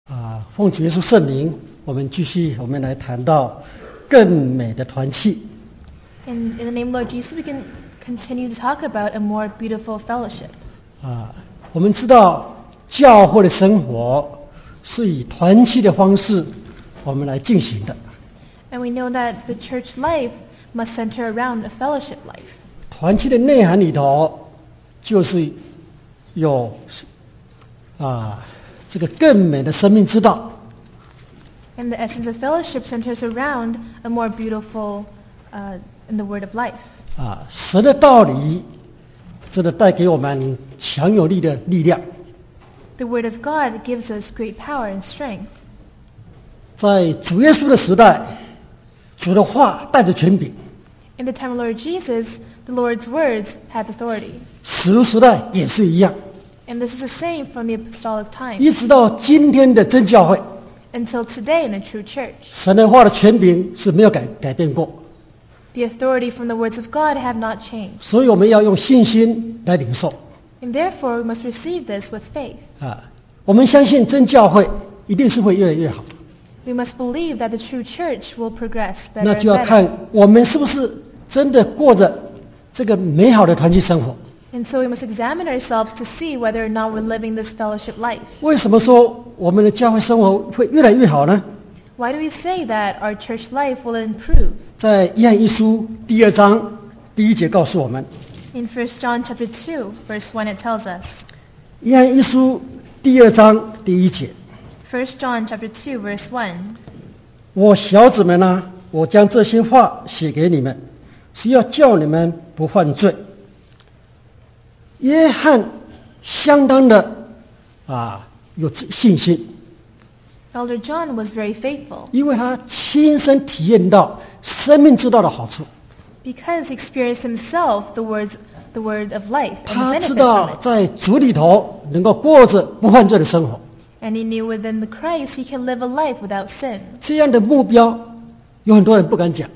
奉主耶稣圣名，我们来谈到更美的团契。 In the name of Lord Jesus, we can continue to talk about a more beautiful fellowship. 我们知道教会的生活是以团契的方式我们来进行的。 And we know that the church life must center around a fellowship life. 团契的内涵里头，就是有这个更美的生命之道。 And the essence of fellowship centers around a more beautiful in the word of life. 神的道理真的带给我们强有力的力量。 The word of God gives us great power and strength. 在主耶稣的时代，主的话带着权柄。 In the time of Lord Jesus, the Lord's words have authority. 使徒时代也是一样， And this is the same from the apostolic time 一直到今天的真教会， until today in the true church. 神的话的权柄是没有改变过。 The authority from the words of God have not changed. 所以我们要用信心来领受。 And therefore, we must receive this with faith. 我们相信真教会一定是会越来越好。 We must believe that the true church will progress better 那 and 就要 better. 看我们是不是真的过着这个美好的团契生活。 And so we must examine ourselves to see whether or not we're living this fellowship life. 为什么说我们的教会生活会越来越好呢？ Why do we say that our church life will improve? 在约翰一书第2章第1节告诉我们， In 1 John chapter 2, verse 1, it tells us. 约翰一书第2章第1节， 1 John chapter 2, verse 1. 我小子们啊，我将这些话写给你们，是要叫你们不犯罪。约翰相当的有信心， Elder John was very faithful 因为他亲身体验到生命之道的好处。 because he experienced himself the word of life and 他 the 知 benefits 道 from it. 在主里头能够过着不犯罪的生活， And he knew within the Christ he can live a life without sin. 这样的目标有很多人不敢讲。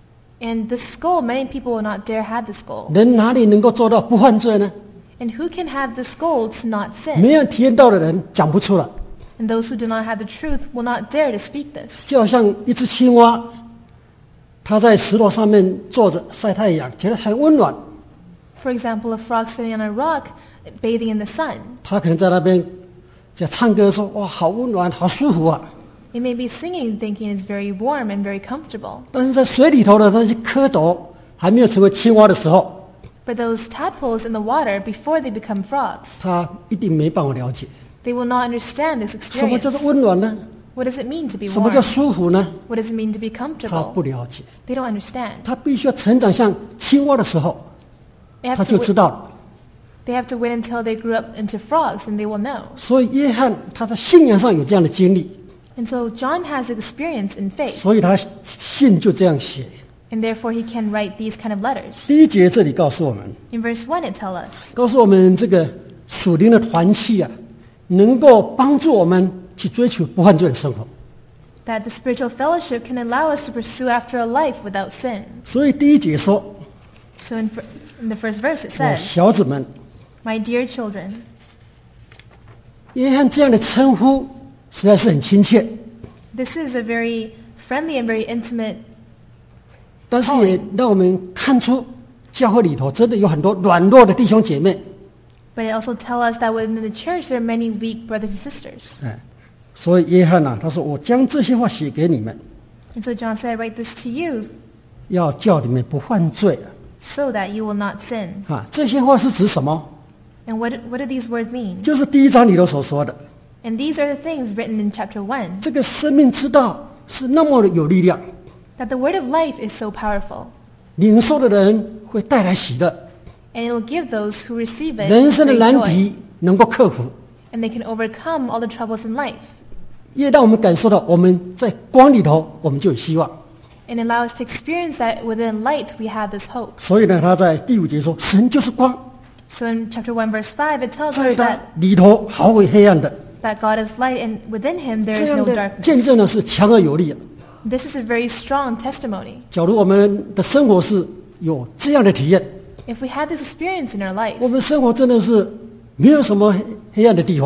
And this goal, many people will not dare have this goal. 人哪里能够做到不犯罪呢？ And who can have this goal to not 没 sin? 有体验到的人讲不出来。 And those who do not have the truth will not dare to speak this. 就好像一只青蛙，它在石头上面坐着晒太阳，觉得很温暖。 For example, a frog sitting on a rock bathing in the sun. 它可能在那边在唱歌说：“哇，好温暖，好舒服啊！” It may be singing, thinking it's very warm and very comfortable. 但是在水里头的那些蝌蚪还没有成为青蛙的时候， But those tadpoles in the water, before they become frogs, 它一定没办法了解 they will not understand this 什么 experience. 叫做温暖呢？ What does it mean to be 什么叫 warm? 舒服呢？ What does it mean to be 他 comfortable? 不了解。 They don't understand. 他必须要成长像青蛙的时候， They 他 have 就 to 知 wait, 道了。 they have to wait until they grew up into frogs, and they will know. 所以约翰他在信仰上有这样的经历， And so John has experience in faith, 所以他信就这样写。 and therefore he can write these kind of letters. 第1节这里告诉我们， In verse 1 it tells us 告诉我们这个属灵的团契能够帮助我们去追求不犯罪的生活。 that the spiritual fellowship can allow us to pursue after a life without sin. 所以第1节说， So in the first verse it 我 says, 小子们， My dear children. 约翰这样的称呼实在是很亲切， This is a very friendly and very intimate, 但是也让我们看出教会里头真的有很多软弱的弟兄姐妹。 but it also tells us that within the church there are many weak brothers and sisters. 所以约翰他说：“我将这些话写给你们， And so John said, I write this to you 要叫你们不犯罪。 so that you will not sin. 这些话是指什么？ And what do these words mean? 就是第1章里头所说的， And these are the things written in chapter 1, 这个生命之道是那么的有力量， that the word of life is so powerful, 领受的人会带来喜乐， and it will give those who receive it 人生的 great 难 joy, 题能够克服， and they can overcome all the troubles in life, 也让我们感受到我们在光里头我们就有希望。 and allow us to experience that within light we have this hope. 所以呢，他在第5节说：“神就是光， So in chapter 1 verse 5 it tells 在 us 他 that 里头毫无黑暗的。” that God is light and within him there 这 is 样 no 的 darkness. 见证呢是强而有力的。 This is a very strong testimony. 假如我们的生活是有这样的体验， If we have this experience in our life, 我们生活真的是没有什么黑暗的地方。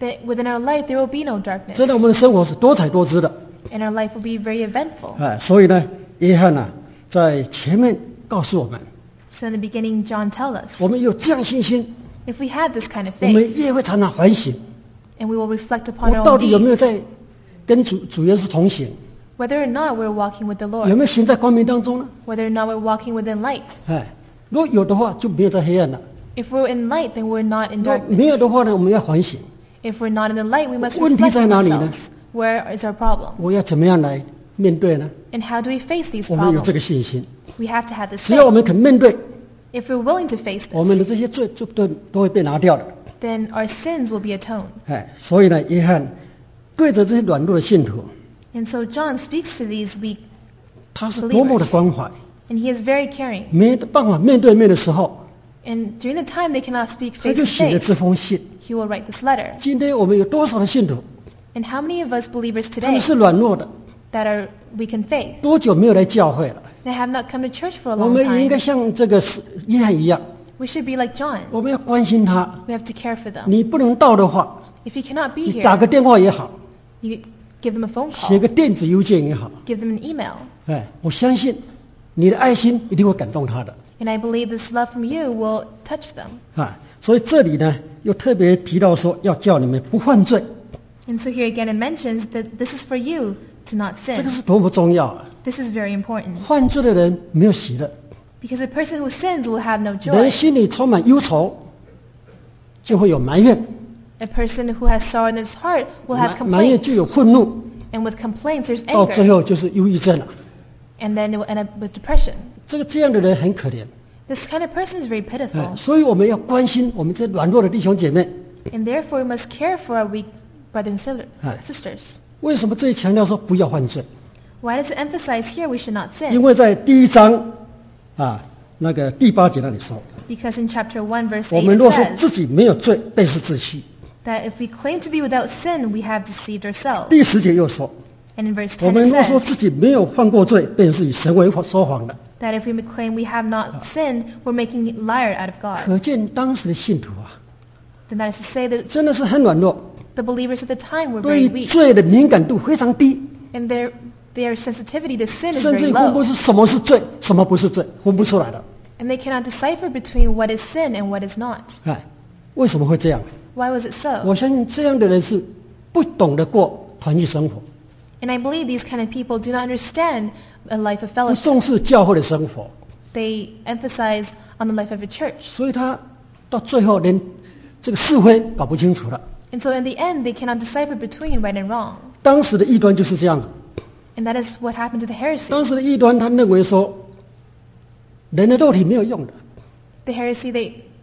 that within our life there will be no darkness. 真的，我们的生活是多彩多姿的。 And our life will be very eventful. 所以呢，约翰呢，在前面告诉我们， So in the beginning, John tells us, 我们有这样信心， if we have this kind of 我 faith, 们也会常常反省， and we will reflect upon 我 our 到 own 底有没 deeds, 有在跟主耶稣同行， whether or not we're walking with the 有 Lord, 没有行在光明当中呢？ whether or not we're walking within light. 如果有的话，就没有在黑暗了； If we're in light, then we're not in 如果没有 darkness. 的话呢，我们要反省， If we're not in the light, we must 问题 reflect 在 on 哪里呢？ ourselves. Where is our problem? 我要怎么样来面对呢？ And how do we face these 我们有这 problems? 个信心， We have to have this 只要我 faith. 们肯面对， If we're willing to face 我们的 this, 这些罪就都会被拿掉的。 then our sins will be atoned. 所以呢，约翰对着这些软弱的信徒， And so John speaks to these weak, 他是多么的关怀。 and he is very caring. 没办法面对面的时候， And during the time they cannot speak 他 face 就 to 写了这 face, 封信。 he will write this letter. 今天我们有多少的信徒， And how many of us believers 他 today 们是软弱的， that are weak in faith? 多久没有来教会了？ They have not come to church for a 我 long 们也应该 time. 像这个约翰一样， We should be like John. 我们要关心他。 We have to care for them. 你不能到的话， If you cannot be 你打个 here, 电话也好， you give them a phone 写 call, 个电子邮件也好。 give them an email. 我相信你的爱心一定会感动他的。 And I believe this love from you will touch them. 所以这里呢，又特别提到说，要叫你们不犯罪， And so here again it mentions that this is for you to not 这 sin. 个是多么重要啊！ This is very important. 犯罪的人没有喜乐， Because a person who sins will have no 人 joy. 心里充满忧愁，就会有埋怨， A person who has sorrow in his heart will have 埋怨就 complaints. 有愤怒， And with complaints, there's 到最 anger. 后就是忧郁症了。 And then it will end up with depression. 这样的人很可怜。 This kind of person is very pitiful. 所以我们要关心我们这软弱的弟兄姐妹。 And therefore, we must care for our weak brothers and Hi. sisters. 为什么这里强调说不要犯罪？ Why does it emphasize here we should not 因 sin? 为在第1章那个第8节那里说， Because in chapter 1, verse 我 8, 们 it 若说 says 自己没有罪，便是自欺。 that if we claim to be without sin, we have deceived ourselves. 第10节又说， And in verse 我 10, 们 it 若说 says 自己没有犯过罪，便是以神为说谎的。 that if we claim we have not sinned, we're making a liar out of God. 可见当时的信徒 Then that is to say that 真的是很软弱， the believers at the time were 对 very 于 weak. 罪的敏感度非常低， And their sensitivity to sin is 甚至 very 分不 low. 出什么是罪，什么不是罪，分不出来的。 And they cannot decipher between what is sin and what is not. 为什么会这样？ Why was it so? 我相信这样的人是不懂得过团契生活， And I believe these kind of people do not understand a life of 不 fellowship. 重视教会的生活， They emphasize on the life of a church. 所以他到最后连这个是非搞不清楚了。 And so in the end, they cannot decipher between right and wrong. 当时的异端就是这样子， And that is what happened to the heresy. 当时的异端他认为说，人的肉体没有用的， The heresy,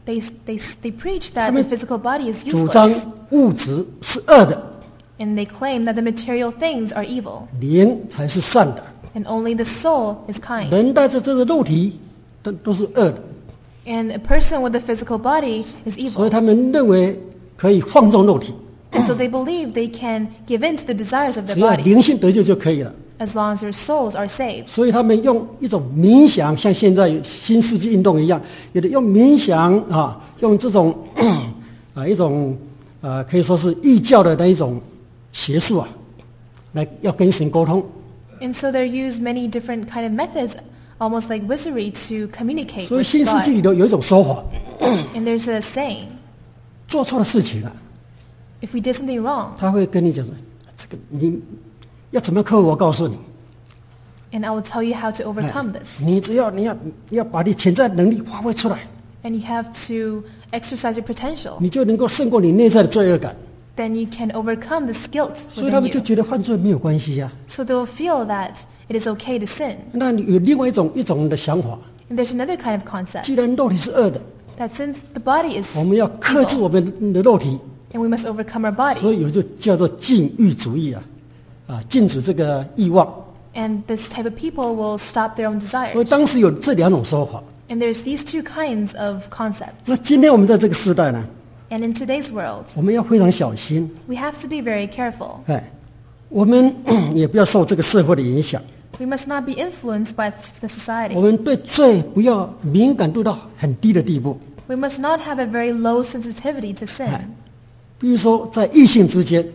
they preach that 他们 the physical body is 主张 useless. 物质是恶的， And they claim that the material things are evil. 灵才是善的。 And only the soul is kind. 人带着这个肉体都是恶的， And a person with a physical body is 所以 evil. 他们认为可以放纵肉体， And so they believe they can give in to the desires of 只 their 要 body 灵性得救就可以了。 as long as their souls are saved. 所以他们用一种冥想，像现在新世纪运动一样，有的用冥想用这种一种可以说是异教的那一种邪术来要跟神沟通。 And so they use many different kind of methods, almost like wizardry, to communicate 所以 with 新世纪 God. 里头有一种说法， And there's a saying, 做错了事情了， if we did something wrong, 他会跟你讲说，这个你要怎么克服？我告诉你， and I will tell you how to overcome this. 你只要你要把你潜在能力发挥出来， And you have to exercise your potential. 你就能够胜过你内在的罪恶感。 Then you can overcome this guilt 所以他 within 们就 you. 觉得犯罪没有关系呀。 So they'll feel that it is okay to sin. 那你有另外一种的想法， And there's another kind of concept 既然肉体是恶的， that since the body is 我们要克制 evil, 我们的肉体， and we must overcome our body. 所以有就叫做禁欲主义禁止这个欲望。 And this type of people will stop their own 所以 desires. 当时有这两种说法。 And there's these two kinds of concepts. 那今天我们在这个时代呢， And in today's world, 我们要非常小心， we have to be very careful. 我们也不要受这个社会的影响， We must not be influenced by the 我 society. 们对罪不要敏感度到很低的地步。 We must not have a very low sensitivity to sin. 比如说在异性之间，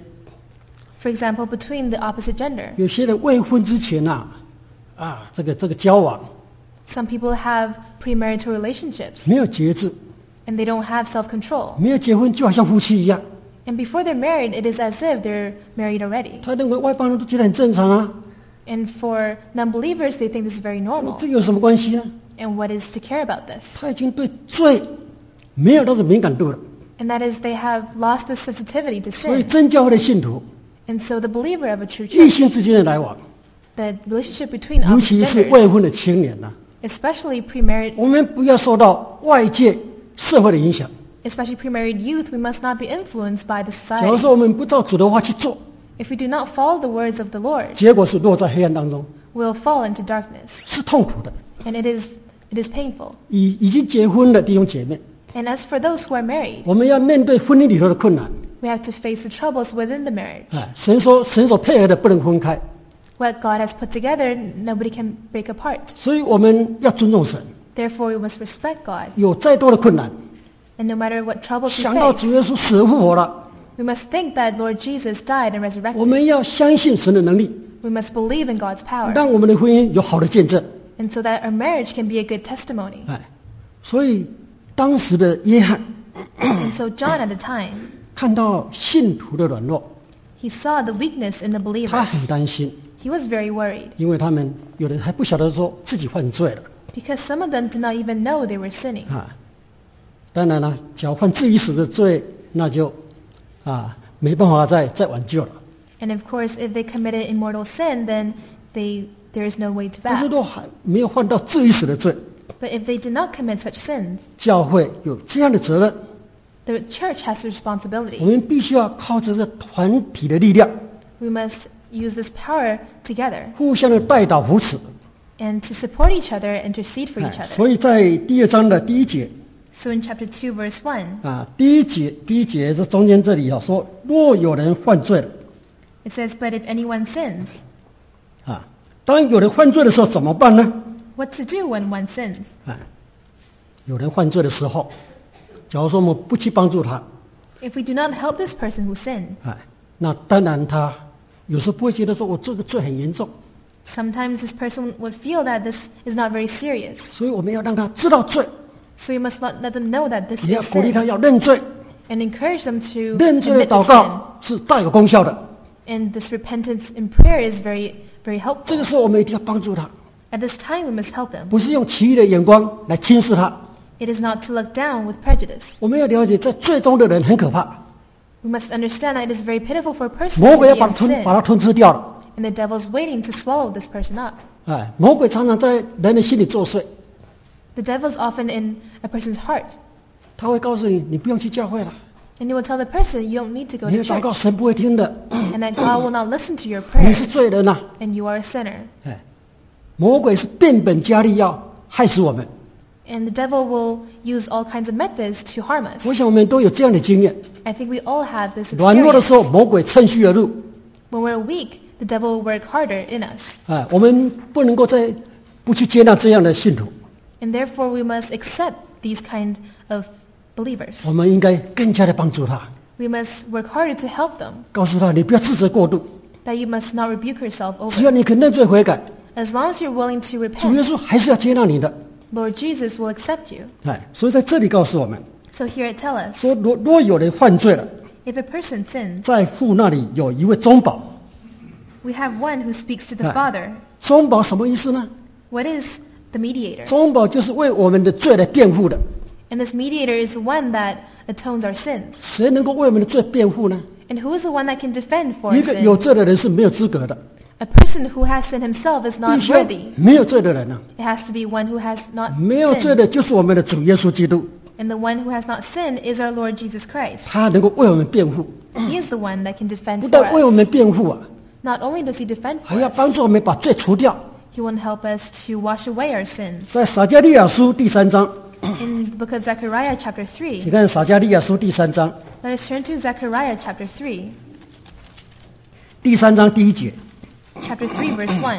For example, between the opposite gender. 有些人未婚之前这个交往 Some people have premarital relationships 没有节制， and they don't have self-control. 没有结婚就好像夫妻一样， And before they're married, it is as if they're married already. 他认为外邦人都觉得很正常啊， And for non-believers, they think this is very normal. 这有什么关系呢？ And what is to care about this? 他已经对罪没有那种敏感度了， And that is they have lost the sensitivity to 所以 sin. 真教会的信徒 And so the believer of a true 异 church, 性之间的来往， the relationship between 尤 opposite 其是未 genders, 婚的青年呐、 especially pre-married, 我们不要受到外界社会的影响。 especially pre-married youth, we must not be influenced by the 假如 society. 说我们不照主的话去做， If we do not follow the words of the Lord, 结果是落在黑暗当中， we'll fall into darkness. 是痛苦的。 And it is painful. 已经结婚的弟兄姐妹， And as for those who are married, 我们要面对婚姻里头的困难。 we have to face the troubles within the marriage. 神所配合的不能分开， What God has put together, nobody can break apart. 所以我们要尊重神。 Therefore, we must respect God. 有再多的困难， And no matter what troubles we 想到主 face, 耶稣死而复活了， we must think that Lord Jesus died and 我 resurrected. 们要相信神的能力， We must believe in God's power. 让我们的婚姻有好的见证。 And so that our marriage can be a good testimony. 所以当时的约翰 And so John at the time, 看到信徒的软弱， he saw the weakness in the 他很 believers. 担心， He was very worried 因为他们有的还不晓得说自己犯罪了 because some of them did not even know they were sinning. 当然了，假犯至于死的罪，那就没办法再挽救了。 And of course, if they committed immortal sin, then there is no way to 但是 back. 若还没有犯到至于死的罪， But if they did not commit such sins, 教会有这样的责任， the church has the 我 responsibility. 们必须要靠着这团体的力量， We must use this power together 互相的带导扶持。 and to support each other, intercede for each other. 所以在第2章的第1节 So in chapter 2, verse 1, 第一节这中间这里说，若有人犯罪了 it says, But if anyone sins, 当有人犯罪的时候怎么办呢？ what to do when one sins? 有人犯罪的时候，假如说我们不去帮助他， If we do not help this person who sinned, 那当然他有时候不会觉得说我这个罪很严重， sometimes this person would feel that this is not very serious. 所以我们要让他知道罪， So you must not let them know that this 也要 is 鼓励他 sin 要认罪， and encourage them to 认罪的 admit 祷 the sin. 告是大有功效的。 And this repentance in prayer is very, very 这 helpful. 个时候我们一定要帮助他， At this time, we must help them. 不是用奇异的眼光来轻视他。 It is not to look down with prejudice. 我们要了解，在罪中的人很可怕， We must understand that it is very pitiful for a person 魔 to 鬼 be 要 in 把他 sin, 吞吃掉了。 and the devil is waiting to swallow this person up. 魔鬼常常在人的心里作祟， The devil is often in a person's heart, 他会告诉你，你不用去教会了， and he will tell the person, you don't need to go 你 to 的祷告 church, 神不会听的， and that God will not listen to your 你是 prayers, 罪人呐、 and you are a sinner. 魔鬼是变本加厉要害死我们。 And the devil will use all kinds of methods to harm us. 我想我们都有这样的经验， I think we all have this 软弱的 experience. 时候，魔鬼趁虚而入。 When we're weak, the devil will work harder in us. 我们不能够再不去接纳这样的信徒， And therefore, we must accept these kind of believers. 我们应该更加的帮助他， We must work harder to help them, 告诉他你不要自责过度， that you must not rebuke yourself 只要 over. 你肯认罪悔改， As long as you're willing to 主耶 repent, 稣还是要接纳你的。 Lord Jesus will accept you. 所以在这里告诉我们 So here it tells us, 说，若有人犯罪了， if a person sins, 在父那里有一位中保。 we have one who speaks to the Right. Father. 中保什么意思呢？ What is the mediator? 中保就是为我们的罪来辩护的。 And this mediator is the one that atones our sins. 谁能够为我们的罪辩护呢？ And who is the one that can defend for 一 our 个有 sin? 罪的人是没有资格的， A person who has sinned himself is 必 not 须要 worthy. 没有罪的人呢、 It has to be one who has not 没有罪 sinned. 的就是我们的主耶稣基督， And the one who has not sinned is our Lord Jesus Christ. 他能够为我们辩护， He is the one that can defend 不 for 但为我们 us. 辩护啊， Not only does he defend 还 for 要帮 us, 助我们把罪除掉。 he will help us to wash away our sins. 在撒迦利亚书第3章， In the book of Zechariah chapter 3, 请看撒迦利亚书第3章， let us turn to Zechariah chapter 3, 第3章第1节。 chapter 3 verse 1.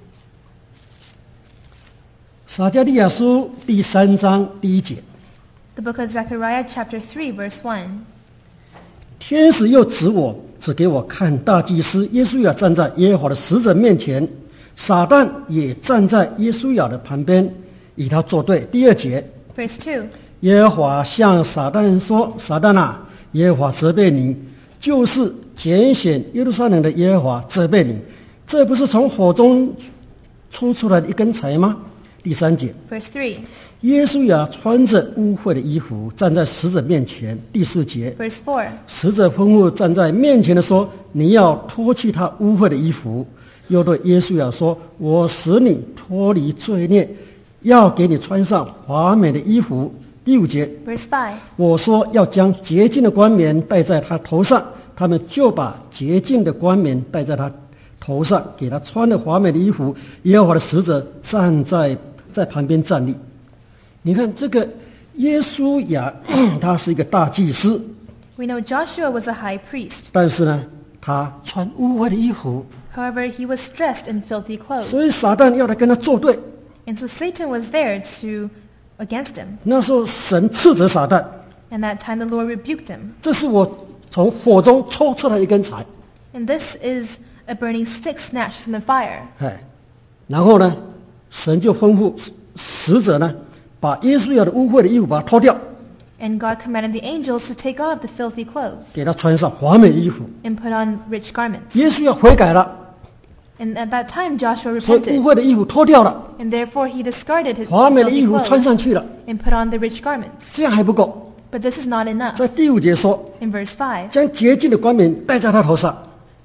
撒迦利亚书第3章第1节， The book of Zechariah chapter 3 verse 1. 天使又指给我看大祭司耶稣亚站在耶和华的使者面前，撒旦也站在耶稣亚的旁边，与他作对。第2节， Verse 2. 耶和华向撒旦说：撒旦啊，耶和华责备你，就是拣选耶路撒冷的耶和华责备你，这不是从火中抽出来的一根柴吗？第3节， Verse 3. 耶稣亚穿着污秽的衣服站在使者面前。第4节， Verse 4. 使者吩咐站在面前的说：你要脱去他污秽的衣服。又对耶稣亚说：我使你脱离罪孽，要给你穿上华美的衣服。第5节， Verse 5. 我说要将洁净的冠冕戴在他头上，他们就把洁净的冠冕戴在他头上，给他穿了华美的衣服。耶和华的使者站在旁边站立。你看这个耶稣亚他是一个大祭司， We know Joshua was a high priest. 但是呢他穿污秽的衣服， However, he was dressed in filthy clothes. 所以撒旦要来跟他作对。 And so Satan was there against him. 那时候神斥责撒旦， And that time the Lord rebuked him. 这是我从火中抽出来的一根柴。 And this is a burning stick snatched from the fire. 然后呢神就吩咐使者呢把耶稣亚的污秽的衣服把它脱掉， And God commanded the angels to take off the filthy clothes 给他穿上华美的衣服。 and put on rich garments. 耶稣亚悔改了， And at that time Joshua 所以污 repented. 秽的衣服脱掉了， And therefore he discarded his 华美的 filthy 衣服穿 clothes 上去了。 and put on the rich garments. 这样还不够， But this is not enough. 在第5节说， In verse 5, 将洁净的冠冕戴在他头上，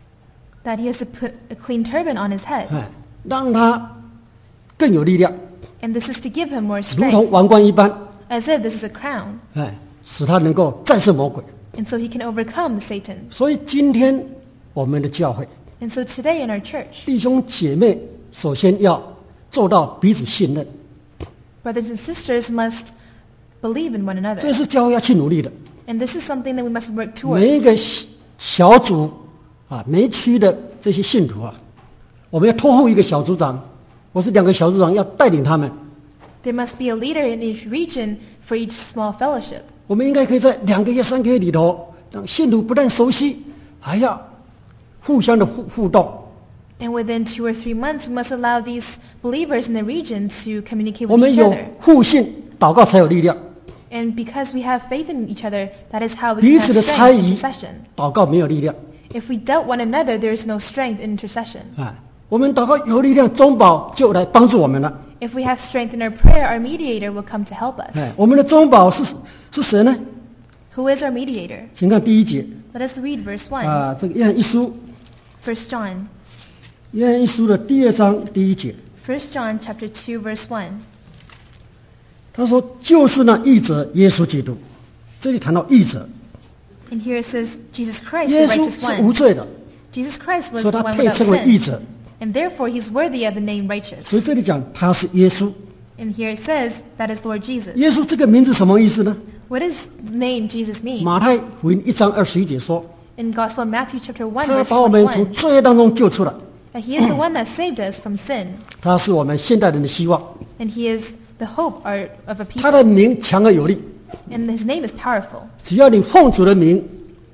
that he has to put a clean turban on his head. 让他更有力量， And this is to give him more 如同 strength, 王冠一般， as if this is a crown. 使他能够战胜魔鬼。 And so he can overcome Satan. 所以今天我们的教会 And so today in our church, 弟兄姐妹，首先要做到彼此信任， brothers and sisters must believe in one 这 another. 是教会要去努力的。 And this is something that we must work 每一 towards. 个小组每一区的这些信徒我们要托付一个小组长，或是2个小组长要带领他们。 There must be a leader in each region for each small fellowship. 我们应该可以在2个月、3个月里头，让信徒不但熟悉，还要互相的互动。 And within 2 or 3 months, we must allow these believers in the region to communicate 我 with 们 each 有 other. 互信，祷告才有力量。 And because we have faith in each other, that is how we 彼 can 此 have 的 strength 猜 in 疑 intercession. 祷告没有力量。 If we doubt one another, there is no strength in intercession. 我们祷告有力量，中保就来帮助我们了。 If we have strength in our prayer, our mediator will come to help us. 我们的中保是谁呢？ Who is our mediator? 请看第1节 Let us read verse 1. 这个约翰一书， 1 John. 约翰一书的第2章第1节， 1 John chapter 2 verse 1. 他说就是那义者耶稣基督。这里谈到义者， And here it says Jesus Christ, 耶 the 稣 righteous 是无 one. 罪的， Jesus Christ was 所以 the 他 one 配 without 称为义 sin. 者。 And therefore he's worthy of the name righteous. 所以这里讲他是耶稣。 And here it says that is Lord Jesus. 耶稣这个名字什么意思呢？ What does the name Jesus mean? 马太福音1章21节说， In Gospel of Matthew chapter 1 他 verse 把我们从 21, 罪恶当中救出来， that he is the one that saved us from sin. 他是我们现代人的希望。 And he is the hope of a 他 people. 的名强而有力， And his name is powerful. 只要你奉主的名，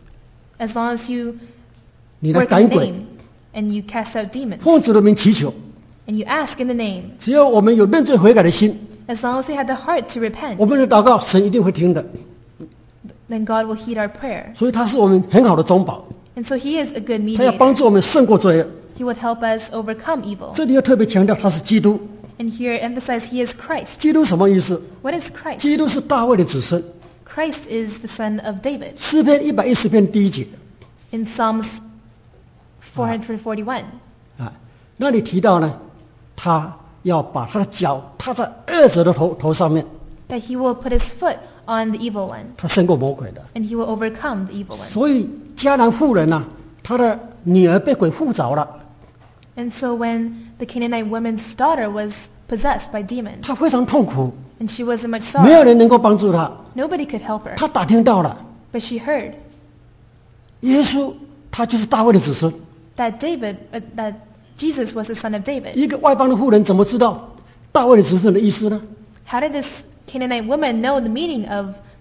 As long as you 你来 work in 赶 the 鬼， name and you cast out demons 奉主的名祈求， and you ask in the name, 只要我们有认罪悔改的心， as long as you have the heart to 我 repent, 们的祷告神一定会听的。 then God will heed our prayer. 所以他是我们很好的中保， And so he is a good 他要 mediator. 帮助我们胜过罪恶。 He would help us overcome evil. 这里要特别强调他是基督。 And here emphasize he is Christ. 基督什么意思？ What is Christ? 基督是大卫的子孙。 Christ is the son of David. 诗篇110篇第1节 In Psalms 441, 那里提到呢，他要把他的脚踏在恶者的头上面， that he will put his foot on the evil one, 他胜过魔鬼的。 and he will overcome the evil one. 所以迦南妇人她的女儿被鬼附着了， And so when the Canaanite woman's daughter was possessed by demons, 她非常痛苦， and she was in much 没有 sorrow, 人能够帮助她。 nobody could help her. 她打听到了， But she heard 耶稣他就是大卫的子孙。 that that Jesus was the son of David. 一个外邦的妇人怎么知道大卫的子孙的意思呢？ How did this Canaanite woman know the meaning of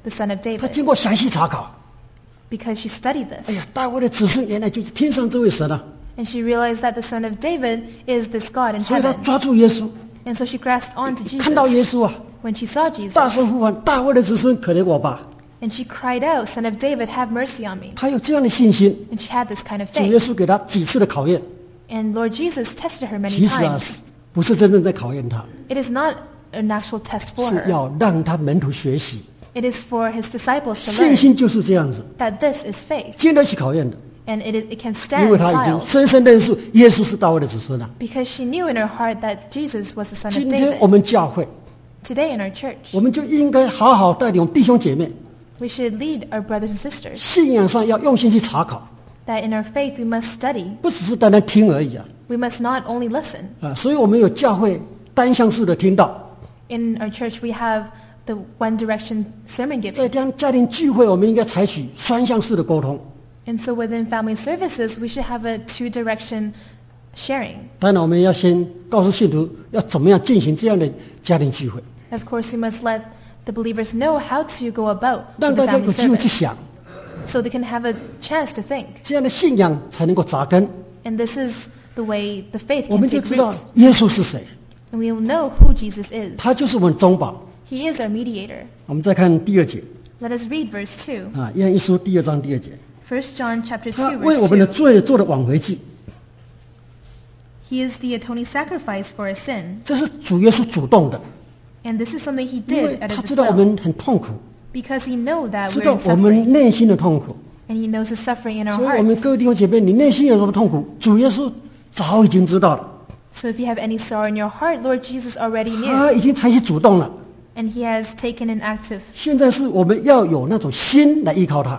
the son of 他 David 经过详细查考， because she studied 哎 this. 呀，大卫的子孙原来就是天上这位神啊， And she realized that the son of David is this God in 所以他 heaven. 抓住耶稣， And so she grasped onto 看到耶 Jesus 稣啊， when she saw 大 Jesus. 声呼唤：大卫的子孙，可怜我吧！ And she cried out, Son of David, have mercy on me. 他有这样的信心， And she had this kind of 主耶 faith. 稣给他几次的考验， And Lord Jesus tested her many 其实啊， times. 不是真正在考验他， It is not an actual test for 是 her. 要让他门徒学习。 It is for his disciples to 信 learn 心就是这样子， that this is faith. 经得起考验的， And it can 因 stand 为他已经 trials. 深深认识耶稣是大卫的子孙了。 Because she knew in her heart that Jesus was the son of 今天我 David. 们教会， Today in our church, 我们就应该好好带领弟兄姐妹， we should lead our brothers and sisters 信仰上要用心去查考， that in our faith we must study. 不只是单单听而已啊！ We must not only listen. 啊，所以我们有教会单向式的听到， In our church we have the one direction sermon 在 giving. 这样家庭聚会，我们应该采取双向式的沟通。 And so within family services we should have a two-direction sharing. 当然，我们要先告诉信徒要怎么样进行这样的家庭聚会， Of course we must let the believers know how to go about 让 with 大 the 家有 family 机会去 service 想， so they can have a chance to think. 这样的信仰才能够扎根， And this is the way the faith 我 can 们就 take 知道 root. 耶稣是谁， And we will know who Jesus is. 他就是我们的中保。 He is our mediator. 我们再看第2节 Let us read verse 2. 啊，约翰一书第2章第2节， 1 John chapter 他 2 为我 verse 们的 2. 罪做的挽回祭， He is the atoning sacrifice for our sin. 这是主耶稣主动的， And this is something he 因为 did at 他 his 知道我 will. 们很痛苦， Because he knows that 知 we're 道 in 我们 suffering. 内心的痛苦， And he knows the suffering in our 所以我们 hearts. 各位弟兄姐妹，你内心有什么痛苦，主耶稣早已经知道了， So if you have any sorrow in your heart, Lord Jesus already 他 knew. 已经采取主动了。 And he has taken an active. 现在是我们要有那种心来依靠他，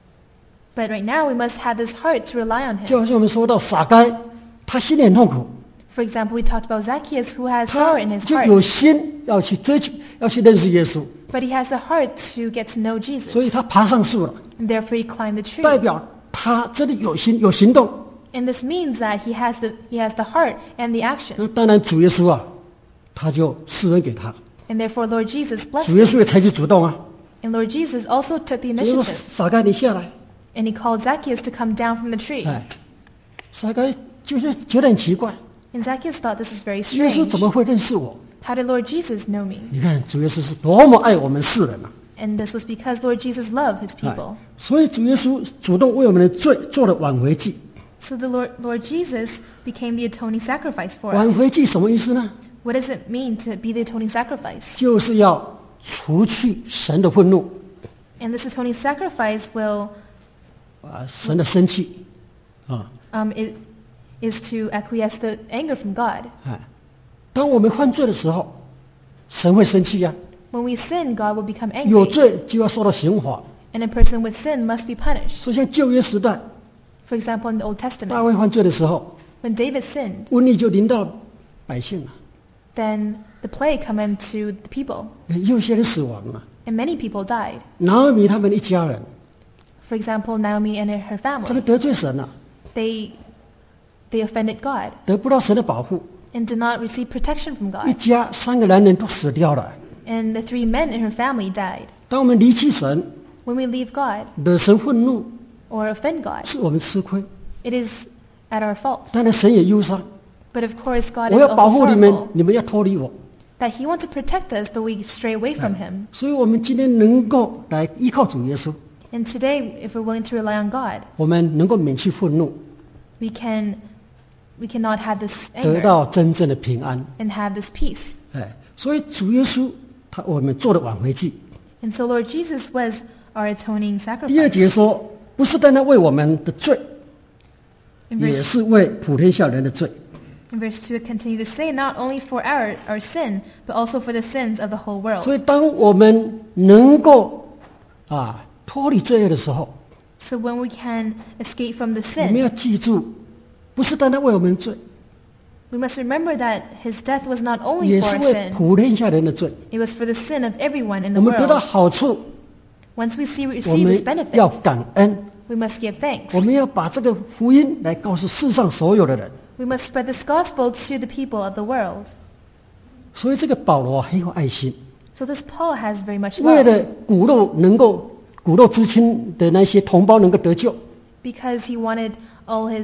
But right now we must have this heart to rely on 就 him. 好像我们说到撒该，他心里很痛苦， For example, we talked about Zacchaeus who has 他 sorrow in his 就有 heart. 心要去追求，要去认识耶稣， But he has the heart to get to know 所以 Jesus. 他爬上树了， And therefore he climbed the 代 tree. 表他真的有心有行动。 And this means that he has the heart and the action. 那当然，主耶稣啊，他就施恩给他， And therefore Lord Jesus blessed 主耶稣 him. 也采取主动啊， And Lord Jesus also took the 主耶稣说 initiative. 撒该你下来， And he called Zacchaeus to come down from the tree. 哎，撒该就是觉得很奇怪， And Zacchaeus thought this was very 耶稣 strange. 怎么会认识我？ How did Lord Jesus know me? 你看主耶稣是多么爱我们世人啊！ And this was because Lord Jesus loved his 哎 people. 所以主耶稣主动为我们的罪做了挽回祭。 So the Lord Jesus became the atoning sacrifice for 挽 us. 回祭什么意思呢？ What does it mean to be the atoning sacrifice? 就是要除去神的愤怒 And this atoning sacrifice will 啊，神的生气啊， it is to acquiesce the anger from God. 哎，当我们犯罪的时候，神会生气呀、 When we sin, God will become 有 angry. 罪就要受到刑罚。 And a person with sin must be punished. 所以像旧约时代， For example, in the Old 大 Testament, 卫犯罪的时候， when David sinned, 瘟疫就临到百姓了， then the plague came into the people, 有些人死亡了。 and many people died. 拿俄米他们一家人， For example, Naomi and her 他们 family, 得罪神了， they offended God 得不到神的保护， and did not receive protection from 一 God. 家3个男人都死掉了。 And the 3 men in her family died. 当我们离弃神， When we leave God 惹神愤怒， or offend God, 是我们吃亏。 it is at our fault. 当然，神也忧伤， But of course, God 我 is 要保 also 护你们 sorrowful 你们要脱离我。 that He wants to protect us, but we stray away from Him. 所以，我们今天能够来依靠主耶稣， And today, if we're willing to rely on God, 我们能够免去愤怒， we cannot have this 得 anger 到真正的平安。 and have this peace. 哎，所以主耶稣他我们做的挽回祭。 And so Lord Jesus was our atoning 第2节 sacrifice. 说，不是单单为我们的罪， In 也 verse, 是为普天下人的罪。 in verse 2 it continues to say, not only for our sin, but also for the sins of the whole 所 world. 以，当我们能够脱离罪恶的时候， So when we can escape from the 我们要 sin, 记住，不是单单为我们的罪， we must remember that His death was not only 也 for 是 our 为 sin, 普天下人的罪。 it was for the sin of everyone in 我 the 们得到 world. 好处， Once we 我 receive His 们要 benefit, 感恩， we must give thanks. 我们要把这个福音来告诉世上所有的人。 We must spread this gospel to the people of the world. 所以，这个保罗很有爱心， So this Paul has very much 为 love 了骨肉之亲的那些同胞能够得救， because he wanted all his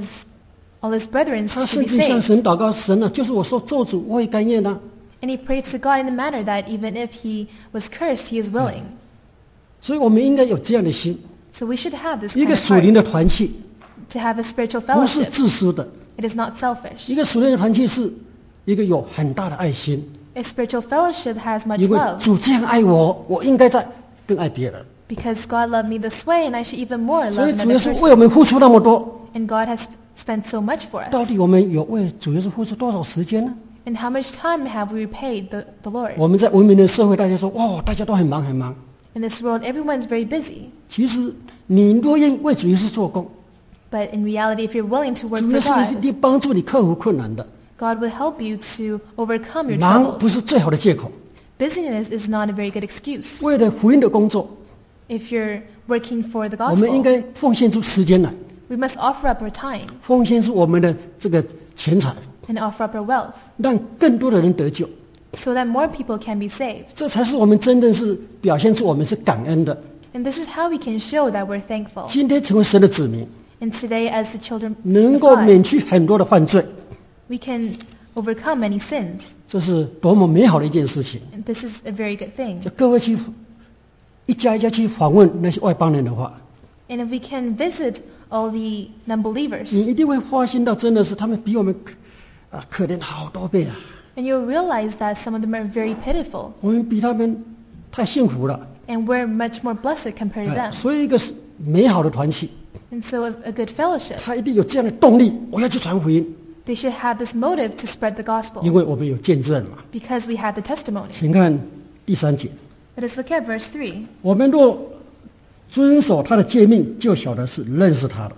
brethren 他 to 甚 be 至向 saved. 神祷告，神啊，就是我说做主，我也甘愿啊。 And he prayed to God in the manner that even if he was cursed, he is willing. 所以我们应该有这样的心， So we should have this 一 kind 个 of 属灵的 heart 团契 to have a spiritual 不是 fellowship. 自私的， It is not selfish. 一个属灵的团契是一个有很大的爱心， A spiritual fellowship has much 因为 love 主这样爱我，我应该在更爱别人。 because God loved me this way and I should even more 所 love 以主耶 another 稣为 person. 我们付出那么多， And God has spent so much for 到 us. 底我们有为主耶稣付出多少时间呢？ And how much time have we repaid the Lord? 我们在文明的社会，大家说哇，大家都很忙很忙。 In this world, everyone's very busy. 其实你若愿意为主耶稣做工， But in reality, if you're willing to work 主耶 for 稣一 God, 定帮助你克服困难的。 God will help you to overcome your 忙不 troubles. 是最好的借口。 Busyness is not a very good excuse. 为了福音的工作， If you're working for the 我们应 gospel, 该奉献出时间来， we must offer up our time 奉献出我们的这个钱财， and offer up our wealth 让更多的人得救。 so that more people can be saved. 这才是我们真正是表现出我们是感恩的。 And this is how we can show that we're thankful. 今天成为神的子民， And today, as the children 能 of 够 God, 免去很多的犯罪， we can overcome many sins. 这是多么美好的一件事情！ And this is a very good thing. 叫各位去一家一家去访问那些外邦人的话， And if we can visit all the non-believers, 你一定会发现到，真的是他们比我们可怜好多倍啊！ and you'll realize that some of them are very pitiful, 我们比他们太幸福了。 and we're much more blessed compared to 哎 them. 所以一个美好的团契， And so a good fellowship, 他一定有这样的动力，我要去传福音， they should have this motive to spread the 因 gospel 为我们有见证嘛。 because we have the testimony. 请看第3节， Let us look at verse 3. 我们若遵守他的诫命，就晓得是认识他的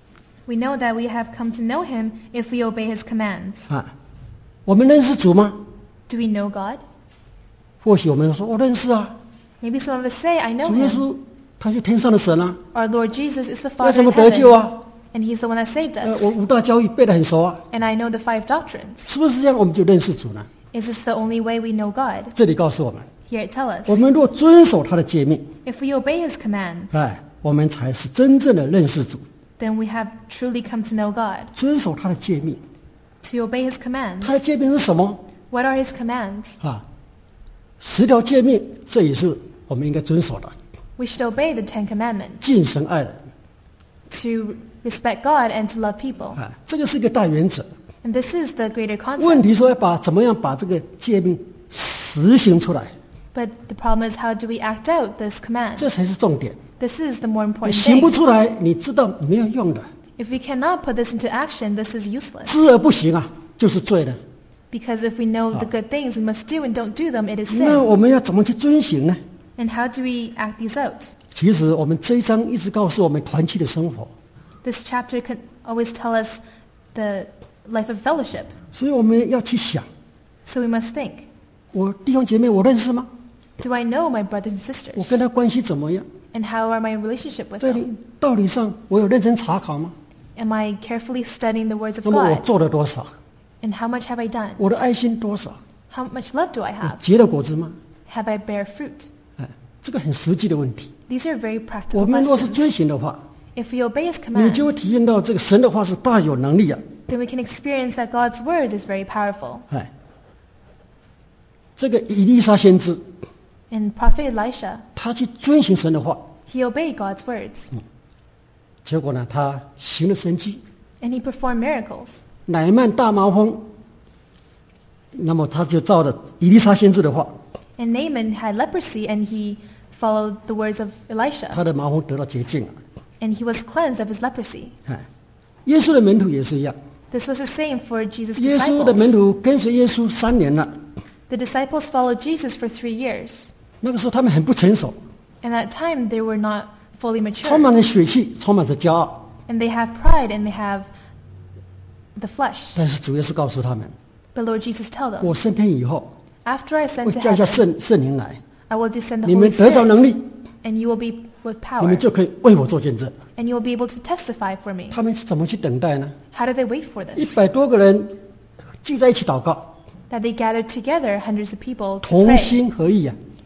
We know that we have come to know him if we obey his commands. 啊。我们认识主吗？ Do we know God? 或许我们说我认识啊， Maybe some of us say, I know 主耶 him. 稣他是天上的神啊， Our Lord Jesus is the 为 Father 什么 in 得救 heaven, 啊？ and he's the one that saved 我 us. 5大教义背得很熟啊， And I know the 5 doctrines. 是不是这样我们就认识主呢？ Is this the only way we know God? 这里告诉我们， Here it tells 我 us, 们若遵守他的诫命， if we obey his commands, 哎，我们才是真正的认识主。 then we have truly come to know God. 遵守他的诫命， To obey his commands. 他的诫命是什么 What are his commands? 啊？10条诫命，这也是我们应该遵守的。 We should obey the 10 commandments 敬神爱人， to respect God and to love people. 啊，这个是一个大原则。 And this is the greater 问 concept. 题说要怎么样把这个诫命实行出来， But the problem is, how do we act out this command? 这才是重点。 This is the more 你 important 行不 thing. 出来，你知道没有用的， If we cannot put this into action, this is useless. 知而不行啊，就是罪的。 Because if we know the good things we must do and don't do them, it is 那 sin. 我们要怎么去遵行呢？ And how do we act these out? 其实我们这一章一直告诉我们团契的生活， This chapter can always tell us the life of fellowship. 所以我们要去想， So we must think, 我弟兄姐妹我认识吗？ do I know my brothers and 我 sisters? 跟他关系怎么样？ And how are my relationship with 在 them? 道理上我有认真查考吗？ Am I carefully studying the words of 那么我 God? 做了多少？ And how much have I done? 我的爱心多少？ How much love do I 我 have? 结了果子吗？ Have I bear fruit? 哎，这个很实际的问题。 These are very 我 practical 们若是 questions. 遵行的话， If we obey his 你就会 command, 体验到这个神的话是大有能力啊！ then we can experience that God's word is very powerful. 哎，这个以利沙先知， And Prophet Elisha, 他去遵行神的话， he obeyed God's words. 结果呢，他行了神迹， And he performed miracles. 乃曼大麻风，那么他就照着以利沙先知的话， And Naaman had leprosy and he followed the words of Elisha. 他的麻风得到洁净了。 And he was cleansed of his leprosy. 哎，耶稣的门徒也是一样， This was the same for Jesus' 耶稣的门 disciples. 徒跟随耶稣3年了， The disciples followed Jesus for 3 years. 那个时候他们很不成熟， And at that time they were not fully 充 mature. 满了血气，充满着骄傲。 And they have pride and they have the flesh. 但是主耶稣告诉他们， But Lord Jesus told them, 我升天以后 after I 会 send to 降下 heaven, 圣灵来， I will descend the 你 Holy 们得着能力， Spirit, and you will be with 你 power, 们就可以为我做见证。 and you will be able to testify for me. 他们是怎么去等待呢？ How did they wait for this? 100多个人聚在一起祷告， That they gathered together, hundreds of people, to 同 pray, 心合意啊，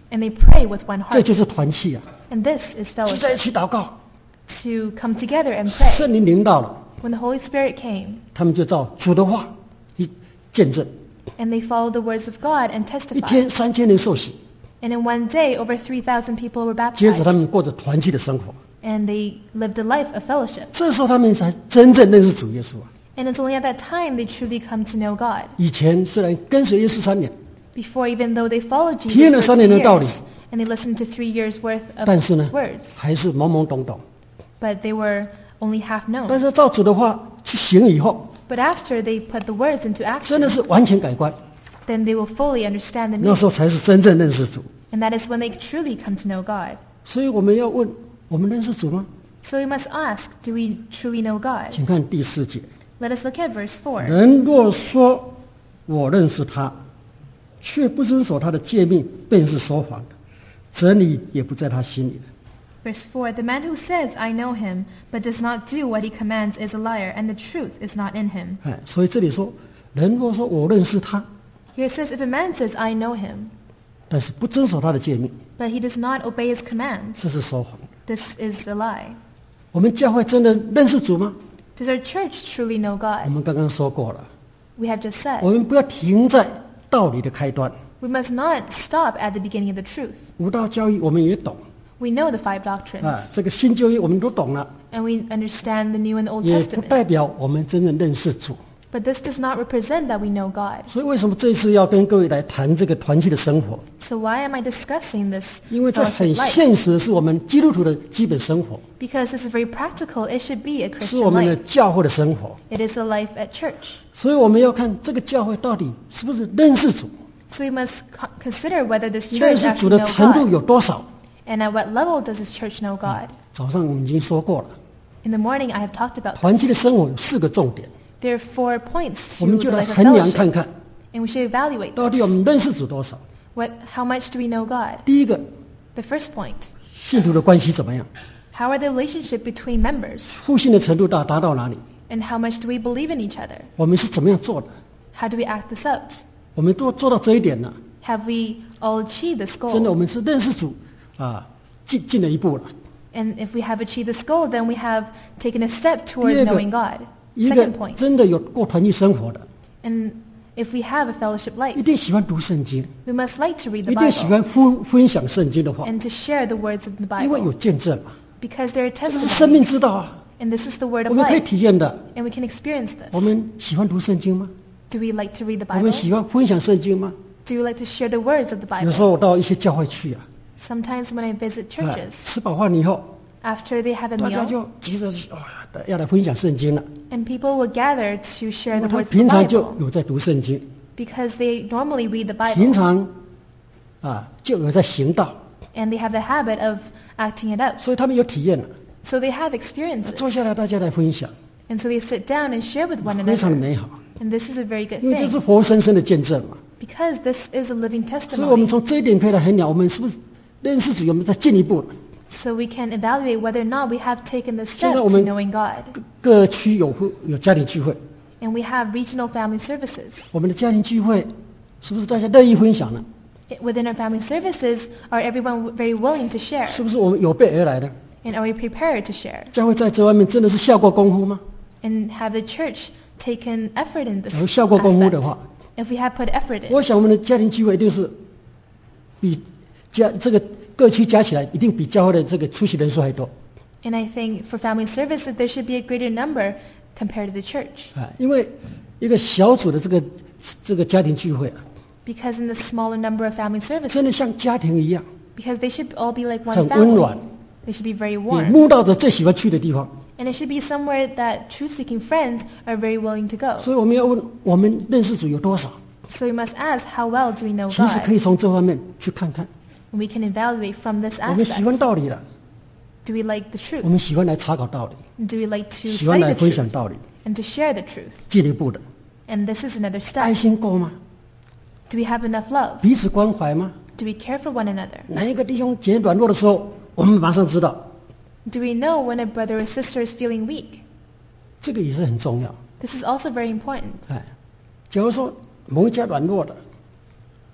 and they pray with one 这 heart. 就是团契啊！ And this is 聚在一 fellowship, 起祷告， to come together and pray. 圣灵临到了， When the Holy Spirit came, 他们就照主的话一见证， and they followed the words of God and 一 testified. 天3000人受洗， And in one day, over 3,000 people were 接着他 baptized, 们过着团契的生活。 and they lived a life of fellowship. 这时候他们才真正认识主耶稣啊！ And it's only at that time they truly come to know God. 以前虽然跟随耶稣3年， Before, even though they followed 听了 Jesus for 3年的道理， years, and they listened to 3 years worth 但是呢 of，words, 还是懵懵懂懂。 but they were only half 但 known. 是照主的话去行以后， But after they put the words into 真的 action, 是完全改观。 then they will fully understand the 那 meaning. 时候才是真正认识主。 And that is when they truly come to know God. 所以我们要问：我们认识主吗？ So we must ask, do we truly know God? 请看第4节。 Let us look at verse 4. 人若说我认识他，却不遵守他的诫命，便是说谎的，真理也不在他心里的。 Verse 4, the man who says, I know him, but does not do what he commands is a liar, and the truth is not in him. 哎，所以这里说，人若说我认识他， Here it says, if a man says, I know him, 但是不遵守他的诫命， but he does not obey his commands, 这是说谎。 this is a lie. 我们教会真的认识主吗？ Does our church truly know 我 God? 们刚刚说过了， We have just 我 said, 们不要停在道理的开端。 we must not stop at the beginning of the truth. 五道教义我们也懂， We know the 5 doctrines, 啊，这个新旧约我们都懂了， and we understand the New and the Old 也不 Testament. 代表我们真正认识主。 But this does not represent that we know God. 所以为什么这次要跟各位来谈这个团契的生活？ So why am I discussing this 因为这很 fellowship life? 现实，是我们基督徒的基本生活， Because this is very practical. It should be a 是 Christian 我们的 life. 教会的生活。 It is a life at church. 所以我们要看这个教会到底是不是认识主， So we must consider whether this 认 church 识主 actually 的 know 程度 God. 有多少。 And at what level does this church know God? 早上我们已经说过了， In the morning I have talked about 团契的生活有4个重点， there are 4 points 我 to 们 the 就来 life of 衡量看 fellowship. 看， And we should evaluate 到底我 this. 们认识主多少。 How much do we know God? 第一个， The first point. 信徒的关系怎么样？ How are the relationship between members? 互信的程度达到哪里？ And how much do we believe in each other? 我们是怎么样做的？ How do we act this out? 我们都做到这一点了， Have we all achieved this 真的，我 goal? 们是认识主啊，进了一步了。 And if we have achieved this goal, then we have taken a step 第 towards 二个， knowing God. 一个 Second point. 真的有过团契生活的， And if we have a fellowship 一 life, 定喜欢读圣经， we must like to read 一 the 定喜 Bible 欢分享圣经的话， and to share the words of the 因为有 Bible 见证嘛， because they are 这个是生命 testimonies. 之道啊， And this is the word 我 of 们可以 life. 体验的。 And we can experience 我 this. 们喜欢读圣经吗？ Do we like to read the 我们 Bible? 喜欢分享圣经吗？ Do you like to share the words of the 有时 Bible? 候我到一些教会去啊， Sometimes when I visit 哎 churches, 吃饱饭以后， after they have a 大家 meal, 就急着要来分享圣经了， and people will gather to share 因为 the 他 words of 平 the 常就 Bible 有在读圣经， because they normally read the 平 Bible 常就有在行道， and they have the habit of acting it out. 所以他们有体验了。 So they have experiences. 坐下来，大家来分享， And so they sit down and share with one 非常的 another. 美好， And this is a very good 因为这是 thing 活生生的见证嘛。 because this is a living 所以我们 testimony. 从这一点可以来衡量，我们是不是认识主有没有再进一步了？ So we can evaluate whether or not we have taken the 现 step 在我 to 们 knowing God. 各区有家庭聚会， And we have regional family services. 我们的家庭聚会是不是大家乐意分享呢？ Within our family services, are everyone very willing to share? 是不是我们有备而来的？ And are we prepared to share? 教会在这方面真的是下过功夫吗？ And have the church taken effort in this 有下过功夫的 aspect? 话， If we have put effort in, 我想我们的家庭聚会一定是比这个各区加起来一定比教会的这个出席人数还多。 and I think for family services, there should be a greater number compared to the church. 因为一个小组的这个家庭聚会啊， Because in the smaller number of family services, 真的像家庭一样， because they should all be like 很 one 温暖。 family. They should be very 也 warm. 慕道者最喜欢去的地方。 And it should be somewhere that truth-seeking friends are very willing to go. 所以我们要问，我们认识主有多少？ So we must ask, how well do we know 其实可 God? 以从这方面去看看。 And we can evaluate from this 我们喜欢 aspect. 道理了， Do we like the 我 truth? 们喜欢来查考道理， Do we like to 喜欢 study 来 the 分享 truth 道理， and to share the truth? 进一步的 And this is another 爱 step. 心够吗？ Do we have enough love? 彼此关怀吗？ Do we care for one another? 哪一个弟兄节软弱的时候，我们马上知道， Do we know when a brother or sister is feeling weak? 这个也是很重要。 This is also very important. 假如说某一家软弱的，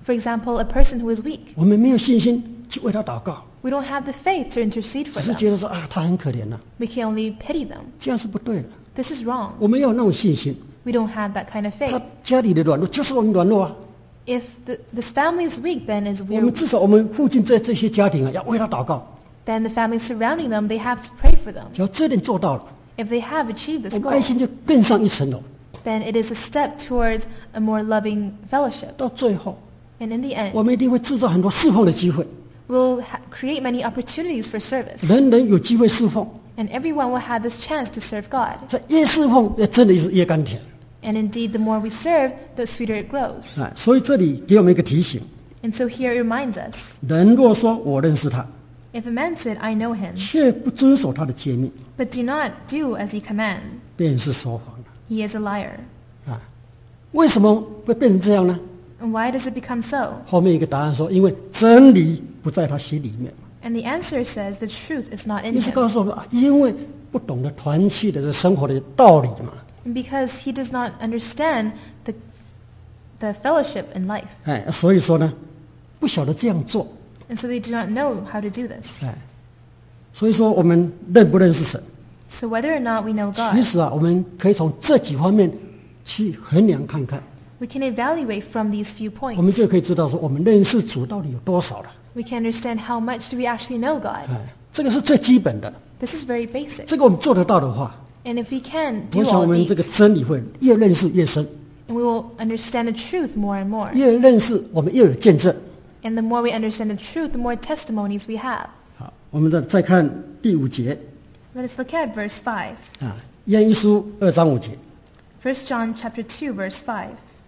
For example, a person who is weak. 我们没有信心去为他祷告， We don't have the faith to intercede 只 for 是 them. 觉得说啊，他很可怜呐、 We can only pity them. 这样是不对的。 This is wrong. 我们要有那种信心， We don't have that kind of 他 faith. 家里的软弱就是我们软弱啊。 If this family is weak, then 我们至少我们附近这些家庭啊，要为他祷告。 then the family surrounding them, they have to pray for them. 只要这点做到了， If they have achieved 我 this 们爱 goal, 心就更上一层楼。 then it is a step towards a more loving fellowship. 到最后， And in the end, 我们一定会制造很多侍奉的机会， we'll create many opportunities for service. 人人有机会侍奉。 And everyone will have this chance to serve God. 这越侍奉，真的是越甘甜。 And indeed, the more we serve, the sweeter it grows. 哎，所以这里给我们一个提醒： And so here it reminds us, 人若说我认识他， if a man said, I know him, 却不遵守他的诫命， but do not do as he commands, 便是说谎的。 he is a liar. 啊，为什么会变成这样呢？ And why does it become so? 后面一个答案说：因为真理不在他心里面。 And the answer says the truth is not in 意思 him. 告诉我们，啊因为不懂得团契的这生活的道理嘛。 And because he does not understand the fellowship in life. 哎，所以说呢，不晓得这样做。 And so they do not know how to do this. 哎，所以说我们认不认识神？ So whether or not we know 其 God, 实啊，我们可以从这几方面去衡量看看， we can evaluate from these few 我们 points. 就可以知道说我们认识主到底有多少了。 We can understand how much do we actually know God. 哎，这个是最基本的， This is very basic. 这个我们做得到的话， And if we can 我 do 想我 all 们 of 这个 these, 真理会越认识越深， and we will understand the truth more and more. 越认识我们越有见证。 And the more we understand the truth, the more testimonies we have. 好，我们再看第5节 Let us look at verse 5. 啊，约一书2章5节， 1 John chapter 2, verse 5.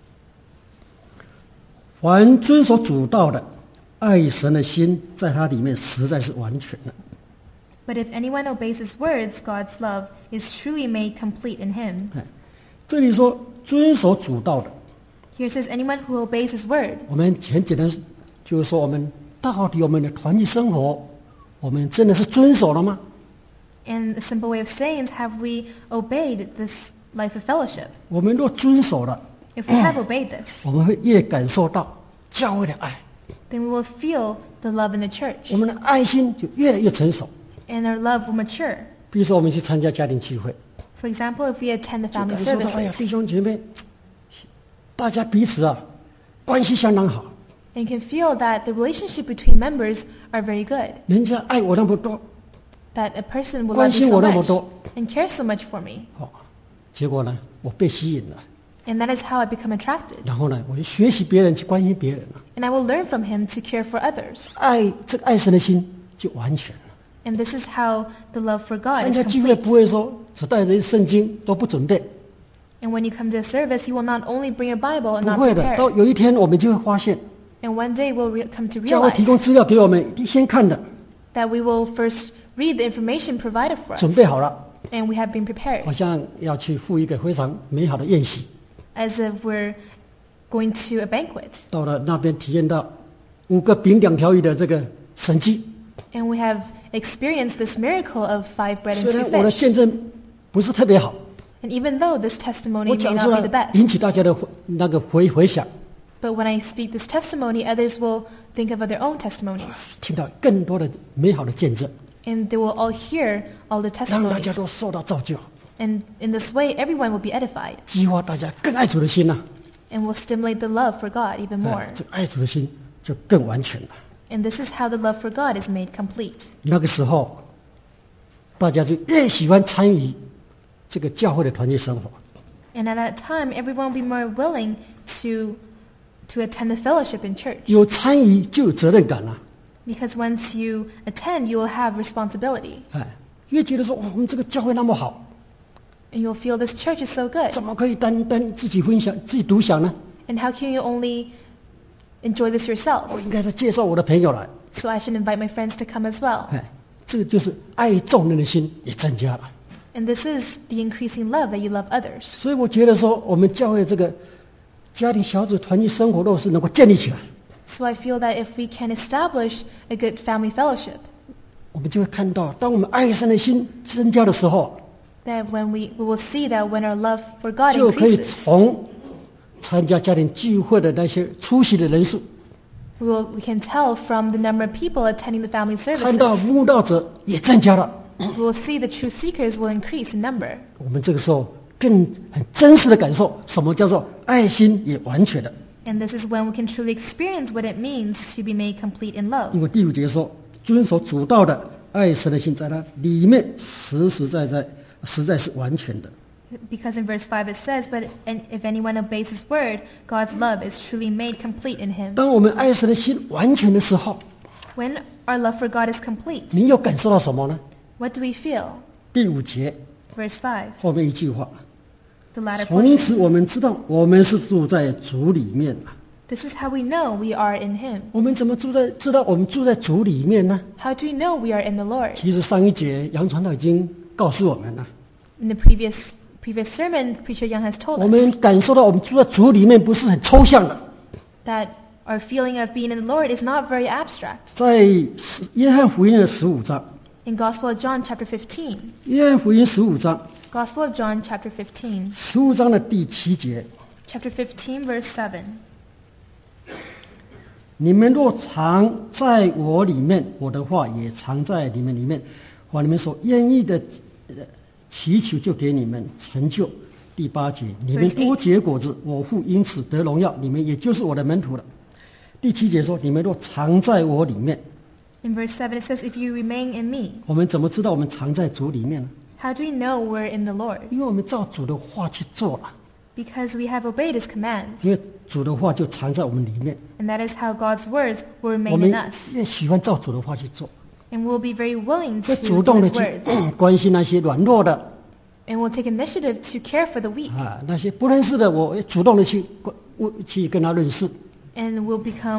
凡遵守主道的，爱神的心在他里面实在是完全了。 But if anyone obeys his words, God's love is truly made complete in him. 哎，这里说遵守主道的， Here it says, anyone who obeys his word. 我们很简单，就是说我们到底我们的团契生活，我们真的是遵守了吗？ And a simple way of saying is, have we obeyed this life of fellowship? 我们若遵守了， If we have obeyed this, 我们会越感受到教会的爱， then we will feel the love in the 我 church. 们的爱心就越来越成熟。 And our love will mature. 比如说，我们去参加家庭聚会， For example, if we attend the 就 family 感受到，哎呀，弟 services, 兄姐妹，大家彼此啊关系相当好， and you can feel that the relationship between members are very good. 人家爱我那么多， That a person will 关 love 心 me 我 so 那么 much 多， and care so much for me. 哦，结果呢，我被吸引了， And that is how I become attracted. 然后呢，我就学习别人去关心别人了， And I will learn from him to care for others. 这个爱神的心就完全了。 And this is how the love for God 参 is 加聚会 complete. 不会说只带着圣经都不准备， And when you come to a service, you will not only bring your Bible and 不 not 会的。到 prepare. 有一天我们就会发现， And one day we'll come to 教会提供 realize 资料给我们，先看的， that we will first read the information provided for 准 us. 备好了， And we have been 好 prepared. 像要去赴一个非常美好的宴席。 As if we're going to a banquet. 到了那边体验到5个饼2条鱼的这个神迹， And we have experienced this miracle of 5 bread and 虽 2 然我的 fish. 见证不是特别好， And even though this testimony 我 may 讲出 not be the 来 best, 引起大家的那个回响， but when I speak this testimony, others will think of their own testimonies. 听到更多的美好的见证， And they will all hear all the 让大家 testimonies. 都受到造就， And in this way, everyone will be edified 激发大家更爱主的心呐、 and will stimulate the love for God even more. 这爱主的心就更完全了。 And this is how the love for God is made complete. 那个时候，大家就越喜欢参与这个教会的团契生活， And at that time, everyone will be more willing to attend the fellowship in church. 有参与就有责任感了、 Because once you attend, you will have responsibility. 哎，越觉得说、我们这个教会那么好， And you'll feel this church is so good. 怎么可以单自己分享、自己独享呢？ And how can you only enjoy this yourself? 我应该是介绍我的朋友来， So I should invite my friends to come as well. 哎，这个就是爱众人的心也增加了。 And this is the increasing love that you love others. 所以我觉得说，我们教会这个家庭小组团契生活，若是能够建立起来， So I feel that if we can establish a good family fellowship, 我们就会看到，当我们爱神的心增加的时候， that when we will see that when our love for God 就可以 increases, 从参加家庭聚会的那些出席的人数， We can tell from the number of people attending the family 看到 services. 慕道者也增加了。 We will see the true seekers will increase in number. 我们这个时候更很真实的感受，什么叫做爱心也完全的。 And this is when we can truly experience what it means to be made complete in love. 因为第5节说，遵守主道的爱神的心，在他里面实在是完全的。 Because in verse 5 it says, But if anyone obeys his word, God's love is truly made complete in him. 当我们爱神的心完全的时候， When our love for God is complete, 你有感受到什么呢？ what do we feel? 第5节 Verse 5, 后面一句话， the latter 从 portion. 此我们知道我们是住在主里面了。 This is how we know we are in him. 我们怎么知道我们住在主里面呢？ How do we know we are in the Lord? 其实上一节杨传道已经告诉我们了， In the previous sermon, Preacher Young has told 我们 us 感受到我们住在主里面不是很抽象的。 that our feeling of being in the Lord is not very abstract. 在约翰福音的15章， In Gospel of John chapter 15, 约翰福音15章 Gospel of John chapter 15, ，15章的第7节， chapter 15 verse 7. 你们若常在我里面，我的话也常在你们里面，把你们所愿意的祈求就给你们成就。第8节，你们多结果子，我父因此得荣耀，你们也就是我的门徒了。第7节说，你们若常在我里面， In verse 7 it says, If you remain in me, 我们怎么知道我们常在主里面呢？ how do we know we're in the Lord? 因为我们照主的话去做了， Because we have obeyed his commands. 因为主的话就藏在我们里面， And that is how God's words will 我 remain 们 in us. 越喜欢照主的话去做， And we'll be very willing 会 to 主 do 动的 his 去 words. 关心那些软弱的 And we'll take initiative to care for the weak. 啊，那些不认识的，我主动的去跟他认识。 And we'll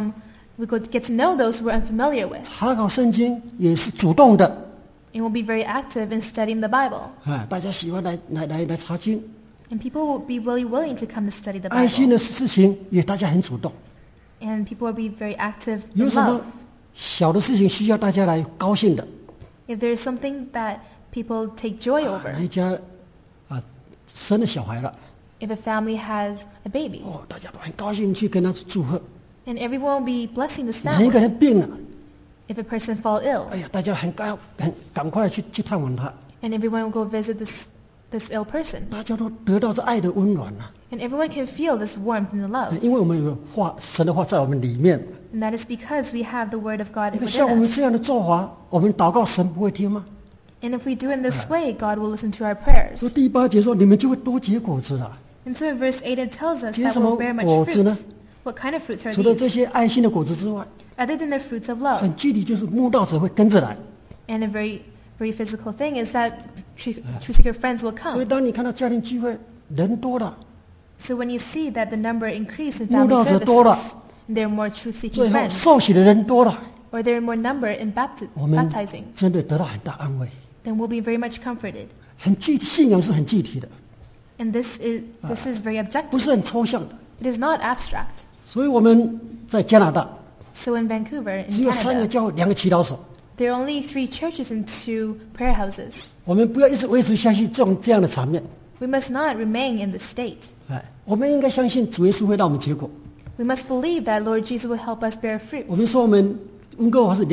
get to know those we're unfamiliar with. 查考圣经也是主动的 And we'll be very active in studying the Bible. 啊，大家喜欢来查经， And people will be really willing to come to study the 爱心 Bible. 的事情也大家很主动。 And people will be very active 有 in 什么 love. 小的事情需要大家来高兴的， If there is something that people take joy 那 over, 一家啊生了小孩了， if a family has a baby, 哦，大家都很高兴去跟他祝贺。 and everyone will be blessing this 哪一个 family. 人病了， If a person fall ill, 哎呀，大家很赶快去探望他， and everyone will go visit this ill person. 大家都得到这爱的温暖了。 And everyone can feel this warmth and the love. 因为我们有神的话在我们里面。 And that is because we have the word of God 你看，像我 within 们 us. 这样的做法，我们祷告神不会听吗？ And if we do in this way, God will listen to our prayers. 所以第8节说，你们就会多结果子了。 And so in verse 8 it tells us 结 that 什么 we'll bear much 果子呢？ fruit. What kind of fruits are 除了这 these? 些爱心的果子之外， Other than the fruits of love. 很具体就是慕道者会跟着来。 And a very, very physical thing is that true seeker friends will 所以 come. 当你看到家庭聚会人多了， So when you see that the number increase in 慕 family 道者多了， services, and there are more truth 最 seeking 后 friends, 受洗的人多了， or there are more number in 我们 baptizing, 真的得到很大安慰。 then we'll be very much comforted. 很具体，信仰是很具体的， And this is very 不 objective. 是很抽象的。 It is not abstract. 所以我们在加拿大 So in Vancouver, 只 in 有3个 Canada, 教会，2个祈祷所。 there are only 3 churches and 2 prayer houses. 我们不要一直维持下去这样的场面。 We must not remain in this state. 哎，我们应该相信主耶稣会让我们结果。 We must believe that Lord Jesus will help us bear fruit. 我们说我们温哥华是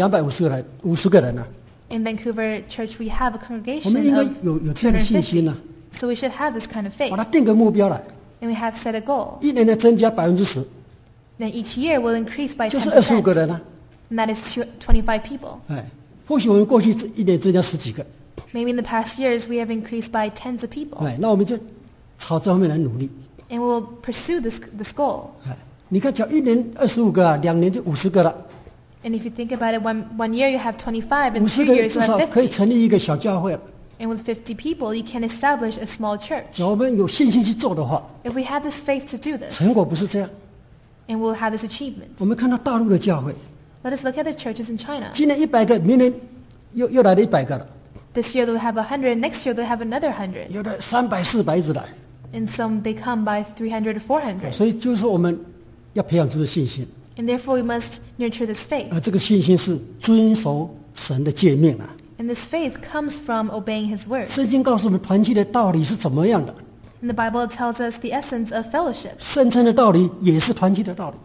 250个人啊， In Vancouver Church, we have a 我们 congregation 应该 of 有这样的信心 250. 呢、 So we should have this kind of 把 faith. 它定个目标来， And we have set a goal. 1年的增加10%， Then each year will increase by 就是25个 10%. 人啊。 And that is 25 people. 哎，或许我们过去1年增加10几个， Maybe in the past years, we have increased by tens of people. 哎，那我们就朝这方面来努力。 And we'll pursue this goal. 哎，你看，只要1年25个啊，2年就50个了 And if you think about it, one year you have 25, and ，50 2 个 years 至 you 少 have 可以 50. 成立一个小教会了。 And with 50 people, you can establish a small church. 只要我们有信心去做的话， If we have this faith to do this, 成果不是这样。 and we'll have this achievement. 我们看到大陆的教会， Let us look at the churches in China. 今年100个，明年又来了100个了， This year they'll have 100, next year they'll have another 100. 有的300、400一直来。 And some they come by 300 to 400. 所以就是说我们要培养这个信心， And therefore we must nurture this faith. 而这个信心是遵守神的诫命啊。 And this faith comes from obeying His word. 圣经告诉我们团契的道理是怎么样的， And the Bible tells us the essence of fellowship. 圣称的道理也是团契的道理。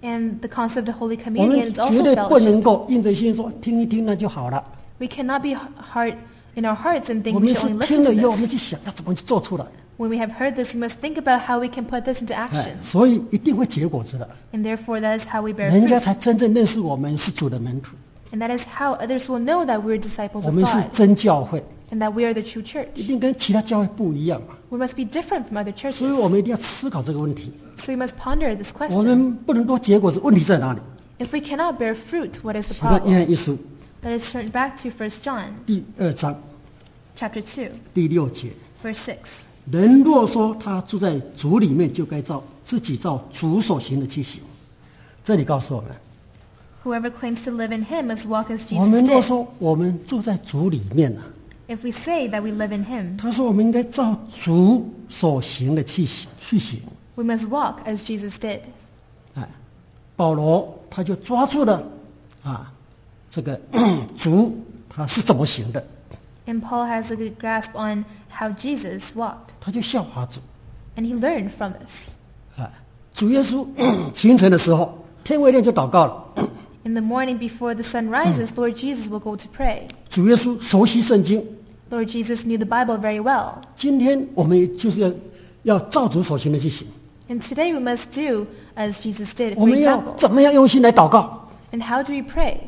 And the concept of Holy 我们 Communion is 绝 also 对不能 fellowship. 够硬着心说听一听那就好了。 We cannot be hard in our hearts and think 我 we 们 should 是 only 听 listen 了 to 以后，我们 this. 去想要怎么去做出来。 When we have heard this, we must think about how we can put this into 哎 action. 所以一定会结果子的， And therefore, that is how we bear 人家 fruit. 才真正认识我们是主的门徒， And that is how others will know that we're disciples 我 of 们是 God 真教会， and that we are the true 一 church. 定跟其他教会不一样嘛。 We must be different from other 所以我 churches. 们一定要思考这个问题。 So we must ponder this 我 question. 们不能多结果子，问题在哪里？ If we cannot bear fruit, what is the 请看约 problem? 翰一书 Let us turn back to 1 John 第2章 chapter 2, 第6节。 verse 6. 人若说他住在主里面，就该照自己照主所行的去行。这里告诉我们， Whoever claims to live in him must walk as 我们 Jesus 若 did. 说我们住在主里面呢、 If we say that we live in him, 他说我们应该照主所行的去行。 we must walk as Jesus did. 哎，保罗他就抓住了这个主他是怎么行的， And Paul has a good grasp on how Jesus walked. 他就效法主。 And he learned from this. 哎，主耶稣清晨的时候，天未亮就祷告了。 In the morning before the sun rises, Lord Jesus will go to pray. 主耶稣熟悉圣经， Lord Jesus knew the Bible very well. 今天我们就是要照主所行的去行。 And today we must do as Jesus did. 我 For 们要 example, 怎么样用心来祷告？ and how do we pray?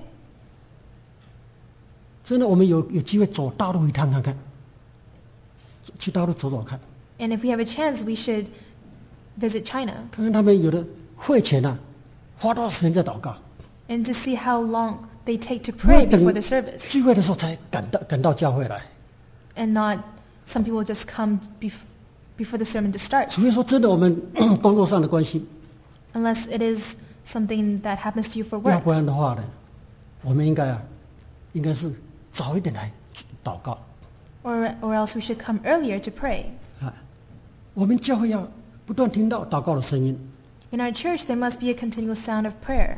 真的，我们有机会走大陆一趟看看，去大陆走走看， And if we have a chance, we should visit China 看看他们有的会前花多少时间在祷告， and to see how long they take to 不会 pray 等 before the service. 聚会的时候才赶到教会来。 And not some people just come before the sermon to start. 除非说真的，我们工作上的关系， Unless it is something that happens to you for 要 work. 不然的话呢，我们应该是早一点来祷告。 Or else we should come earlier to pray. 我们教会要不断听到祷告的声音。 In our church, there must be a continual sound of prayer.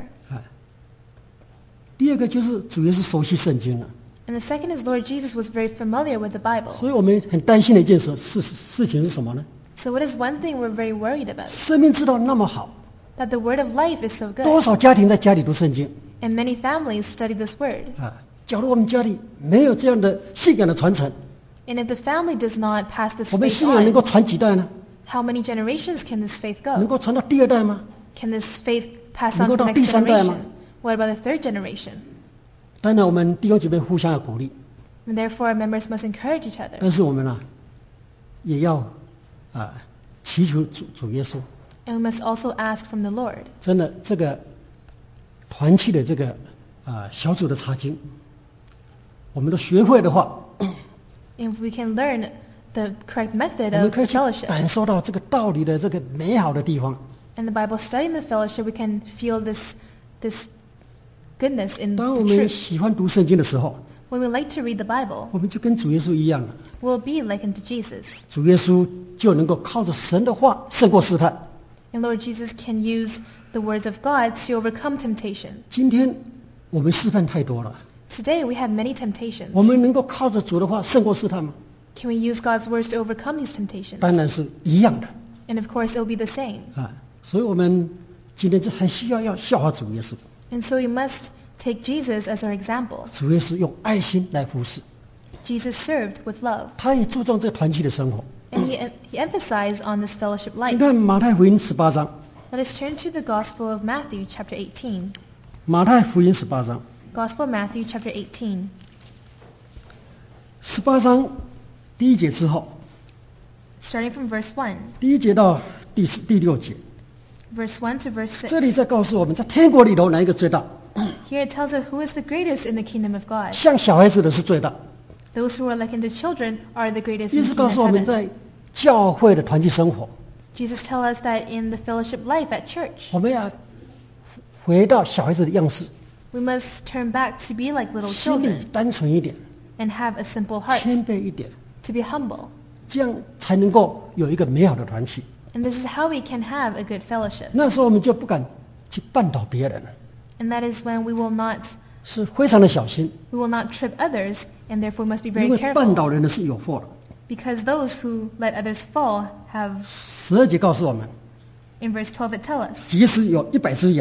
第二个就是主耶稣熟悉圣经了， And the second is Lord Jesus was very familiar with the Bible. 所以我们很担心的一件事情是什么呢？ So what is one thing we're very worried about? 生命之道那么好， That the word of life is so 多 good. 少家庭在家里读圣经 And many families study this word. 假如我们家里没有这样的信仰的传承， And if the family does not pass this 我们 faith 信仰能够 on, 传几代呢？ how many generations can this faith 能 go? 够传到第2代吗？ Can this faith pass 能 on 够 to 到 the 第 next 3代吗？ generation? What about the third generation? 当然，我们弟兄姐妹互相要鼓励， And therefore, our members must encourage each other. 但是我们也要祈求主耶稣， And we must also ask from the Lord. 真的这个团契的这个小组的查经，我们都学会的话， If we can learn the correct method 我们 of 可以去 fellowship 感受到这个道理的这个美好的地方。 and the Bible study and the fellowship, we can feel this goodness in 当 the 我们 truth. 喜欢读圣经的时候， When we like to read the Bible, 我们就跟主耶稣一样了。 we'll be like unto Jesus. 主耶稣就能够靠着神的话胜过试探。 And Lord Jesus can use the words of God to overcome temptation. 今天我们试探太多了， Today we have many 我 temptations. 们能够靠着主的话胜过试探吗？ Can we use God's words to overcome these temptations? 当然是一样的 And of course, it will be the same. 所以我们今天很需要效法主耶稣。 And so we must take Jesus as our example. 主耶稣用爱心来服侍， Jesus served with love. 他也注重这团契的生活。 And he emphasized on this fellowship 请 life. 看马太福音18章， Let us turn to the Gospel of Matthew, chapter 18. 马太福音18章 Gospel of Matthew, chapter 18. ，18章第1节之后， Starting from verse 1. 第1节到第6节， Verse 1 to verse 这里 6. 在告诉我们，在天国里头哪一个最大？ Here it tells us who is the greatest in the kingdom of God. 像小孩子的是最大。 Those who are like unto children are the greatest 意 in 思 the 告 kingdom 诉我 of 们 heaven. 在教会的团契生活， Jesus tells us that in the fellowship life at church, 我们要回到小孩子的样式， we must turn back to be like little 心里 children 单纯一点， and have a simple heart, 谦卑一点， to be humble. 这样才能够有一个美好的团契。 And this is how we can have a good fellowship. 那时候我们就不敢去绊倒别人了， And that is when we will not 是非常的小心， we will not trip others, and therefore must be 因 very 为绊 careful. 倒人的是有祸的。 Because those who let others fall have, 12节告诉我们， in verse 12 it tells us, 即使有100只羊，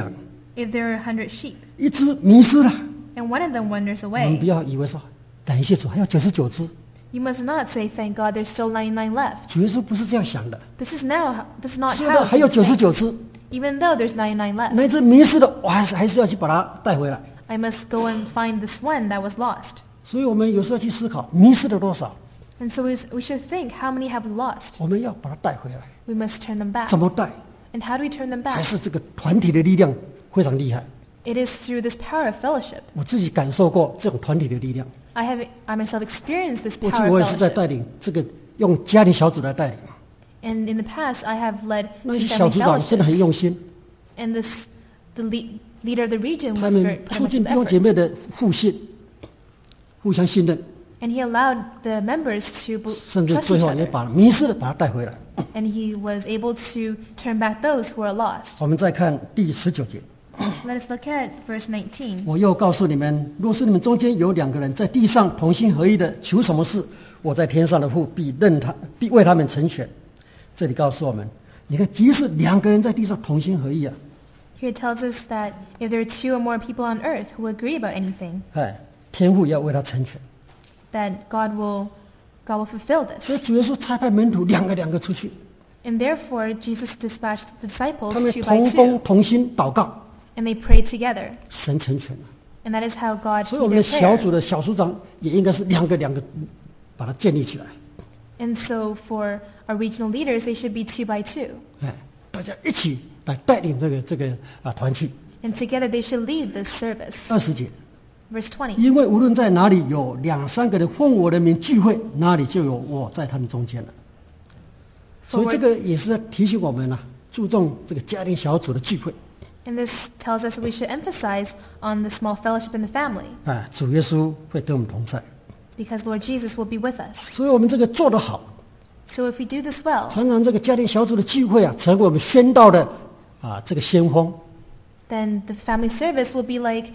if there are 100 sheep 一只迷失了， and one of them wanders 我们不 away, 要以为说感谢主还有99只， you must not say, thank God, there's still 99 left. 主耶稣不是这样想的。 This is not 是 how 的，还有 Jesus 99 thinks. 只， Even though there's 99 left, 那只迷失的，我还是要去把它带回来。 I must go and find this one that was lost. 所以我们有时候去思考迷失了多少， And so we should think, how many have we lost? 我们要把它带回来。 We must turn them back. 怎么带？ And how do we turn them 还 back? 是这个团体的力量非常厉害。 It is through this power of fellowship. 我自己感受过这种团体的力量。 I myself experienced this 过去 power 我 of 也是在 fellowship. 带领这个用家庭小组来带领， And in the past, I have led 那 two 些小 family 组长真的很 fellowships. 用心， And the leader of the region 他 was 们 very 促 put 进 much 弟兄 of 姐妹 effort. 的互相信任， And he allowed the members to 甚至 trust 最 each 后也 other. 把迷失的把他带回来。 And he was able to turn back those who are lost. 我们再看第19节， Let us look at verse 19. 我又告诉你们，若是你们中间有2个人在地上同心合意的求什么事，我在天上的父必为他们成全。这里告诉我们，你看，即使2个人在地上同心合意啊， Here it tells us that if there are 2 or more people on earth who agree about anything, 天父也要为他成全。 that God will fulfill 所以 this. 主耶稣差派门徒2个出去， And therefore, Jesus dispatched the 他 disciples 们 2 by 同 2, 工同心祷告， and they prayed together. 神成全了。 And that is how God 所以我 heard 们的 their 小 prayer. 组的小组长也应该是2个把它建立起来。 And so for our regional leaders, they should be 2 by 2. 大家一起来带领这个团契。 And together they should lead this service. 20节， Verse 20. 因为无论在哪里有2、3个人奉我的名聚会，哪里就有我在他们中间了。所以这个也是提醒我们注重这个家庭小组的聚会。 And this tells us that we should emphasize on the small fellowship in the family, 主耶稣会跟我们同在。 because Lord Jesus will be with us. 所以我们这个做得好， So if we do this well, 常常这个家庭小组的聚会成为我们宣道的这个先锋。 then the family service will be like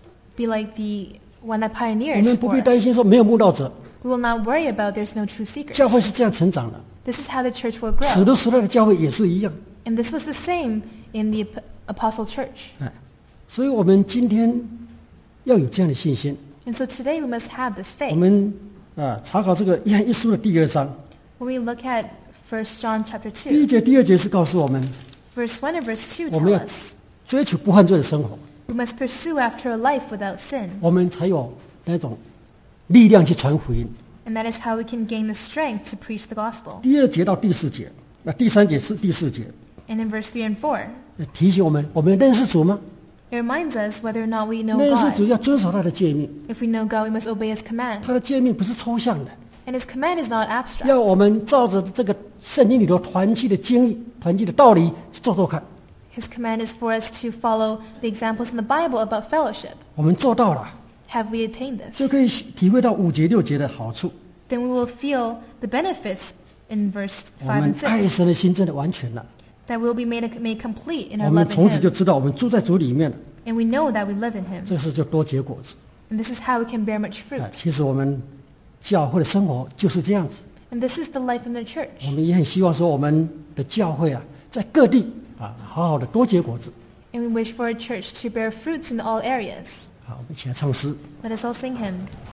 the one that 我 pioneers 们不 for 必担 us. 心说没有牧道者， We will not worry about there's no true 教会 seekers. 是这样成长的。 This is how the church will 使 grow. 徒时代的教会也是一样。 And this was the same in the apostle church. 所以我们今天要有这样的信心。 And so today we must have this 我 faith. 们查考这个约翰一书的第2章， When we look at 1 John chapter 第1 2, 节、第2节是告诉我们， verse 1 and verse 2 我们 tell 要 us 追求不犯罪的生活， we must pursue after a life without sin. 我们才有那种力量去传福音。 And that is how we can gain the strength to preach the gospel. 第2节到第4节，第3节是第4节， And in verse 3 and 4, 提醒我们：我们认识主吗？ it reminds us whether or not we know 认识主 God. 要遵守他的诫命， If we know God, we must obey His command. 他的诫命不是抽象的， And His command is not abstract. 要我们照着这个圣经里头团契的经义、团契的道理去做看。 His command is for us to follow the examples in the Bible about fellowship. 我们做到了， Have we attained 就 this? 可以体会到5节、6节的好处。 Then we will feel the benefits in verse 我 5 们 and 爱 6. 神的心真的完全了， That we'll be made complete in 我 our 们 love 从 in 此就 Him. 知道我们住在主里面了。 And we know that we live in Him. 这个事就多结果子。 And this is how we can bear much fruit. 其实我们教会的生活就是这样子。 And this is the life in the church. 我们也很希望说，我们的教会在各地好好的多结果子。 And we wish for a church to bear fruits in all areas. 好，我们一起来唱诗。 Let us all sing hymn.